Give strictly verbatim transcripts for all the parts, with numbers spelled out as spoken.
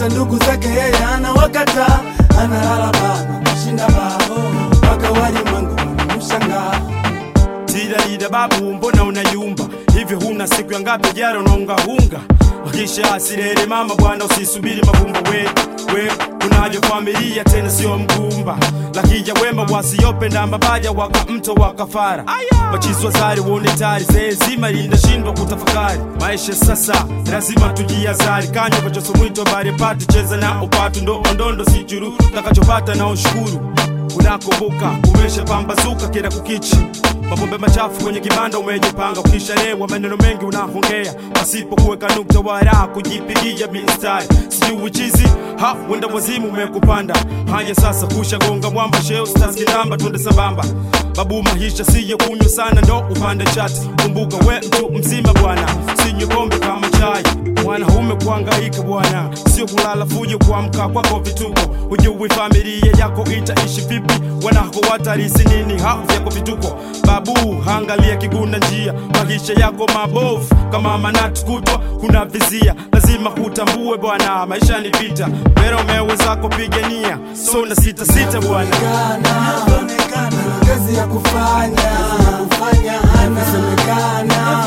hata ndugu zake yeye anawakata. Analala bana kushinda bao mpaka walimwengu wanamshangaa. Tira lida babu mbona unayumba hivi, huna siku ya ngapi jara unaunga hunga? Wakisha asirere mama bwana usisubiri mavumba we we unaje familia tena sio mgumba. Lakija wema wasiyopenda mabaja waka mto wakafara. Machiswa zari wone tari zima linashindwa kutafakari. Maisha sasa lazima tujiazari. Kanyo kachoso mwito bari pati cheza na upatu ndo ondondo si juru takachopata na ushukuru. Unakumbuka umesha pambazuka kila kukichi, mapombe machafu kwenye kibanda umejipanga. Ukishalewa maneno mengi unahongea pasipo kuweka nukta wala kujipigia mistari. Sijui chizi ha wenda wazimu umekupanda. Haya sasa kusha gonga mwamba sheo stars kinamba tunde sabamba. Babu mahisha siye kunywa sana ndo upande chati. Kumbuka we mtu mzima bwana, sinywe pombe kama chai. Mwanaume kuhangaika bwana, sio kulala fujo kuamka kwako vituko. Hujui familia yako itaishi vipi, wanako watarisi nini hao vyako vituko. Babu angalia kiguna njia, maisha yako mabovu kama manati kutwa kuna vizia. Lazima kutambue bwana, maisha ni vita, pero umeweza kupigania. So na sita sita bwana, anaonekana kazi ya kufanya kufanya anasemekana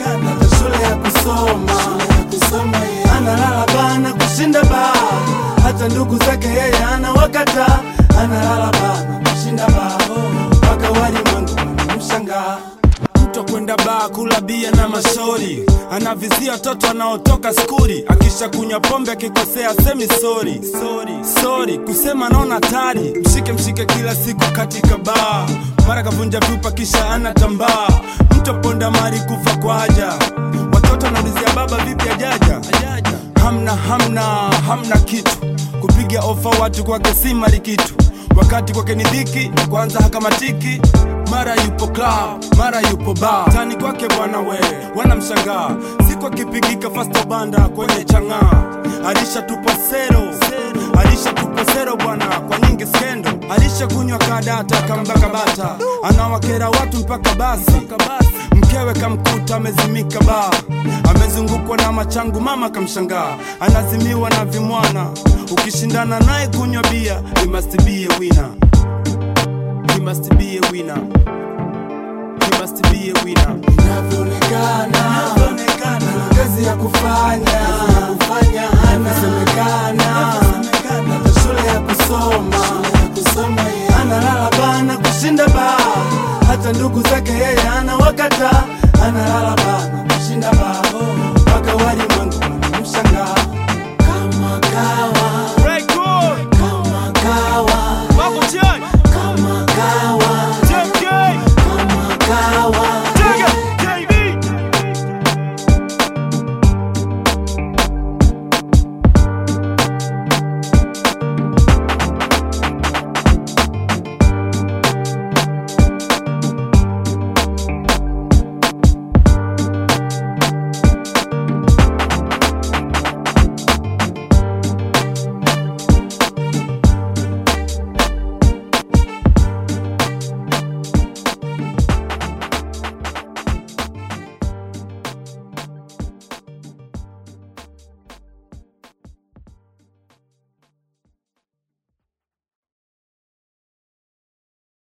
na shule ya kusoma kusoma. Analala bana kushinda ba hata ndugu zake yeye anawakata. Analala bana kushinda ba mpaka walimwengu wanamshangaa. Mtu kwenda baa kula bia na mashauri, anavizia watoto wanaotoka skuli. Akisha kunywa pombe akikosea semi sorry sorry sorry, kusema naona hatari. Mshike mshike kila siku katika baa, mara kavunja vyupa kisha anatambaa. Mtu ponda mari kufa kwa haja, watoto wanaulizia baba vipi ajaja. Hamna hamna hamna kitu, kupiga ofa watu kwake si mali kitu. Wakati kwake ni dhiki, kwanza hakamatiki. Mara yupo club, mara yupo bar. Tani kwake bwana we, wanamshangaa. Siku akipigika fasto banda kwenye chang'aa. Alisha tupo sero, alisha tupo sero bwana kwa nyingi skendo. Alisha kunywa kadata kambaka bata, anawakera watu mpaka basi. Mkewe kamkuta amezimika ba, amezungukwa na machangu mama kamshangaa. Anazimiwa na vimwana, ukishindana naye kunywa bia, he must be a winner. He must be a winner. He must be a winner. Inavyoonekana